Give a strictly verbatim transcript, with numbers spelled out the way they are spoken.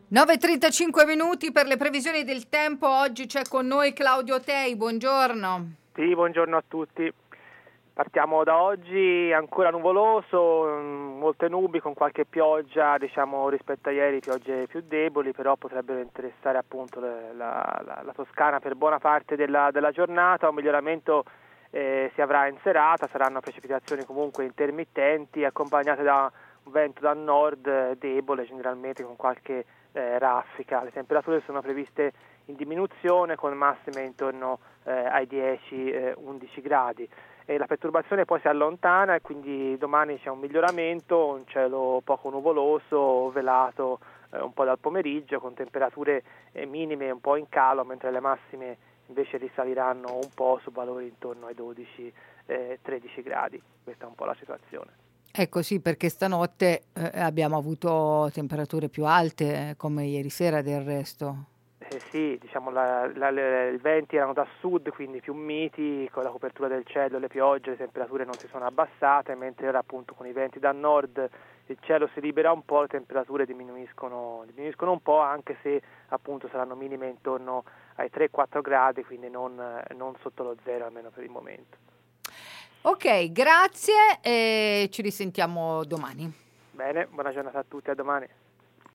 nove e trentacinque minuti per le previsioni del tempo. Oggi c'è con noi Claudio Tei, buongiorno. Sì, buongiorno a tutti. Partiamo da oggi, ancora nuvoloso, molte nubi con qualche pioggia, diciamo rispetto a ieri piogge più deboli, però potrebbero interessare appunto la, la, la Toscana per buona parte della, della giornata. Un miglioramento eh, si avrà in serata, saranno precipitazioni comunque intermittenti accompagnate da un vento da nord eh, debole, generalmente con qualche eh, raffica. Le temperature sono previste in diminuzione con massime intorno eh, ai dieci undici gradi. E la perturbazione poi si allontana e quindi domani c'è un miglioramento, un cielo poco nuvoloso, velato eh, un po' dal pomeriggio, con temperature eh, minime un po' in calo, mentre le massime invece risaliranno un po' su valori intorno ai dodici tredici gradi. Questa è un po' la situazione. Ecco sì, perché stanotte eh, abbiamo avuto temperature più alte, eh, come ieri sera del resto. Eh sì, diciamo la, la, le, i venti erano da sud, quindi più miti, con la copertura del cielo e le piogge, le temperature non si sono abbassate, mentre ora appunto con i venti da nord il cielo si libera un po', le temperature diminuiscono, diminuiscono un po', anche se appunto saranno minime intorno ai tre quattro gradi, quindi non, non sotto lo zero almeno per il momento. Ok, grazie e ci risentiamo domani. Bene, buona giornata a tutti, a domani.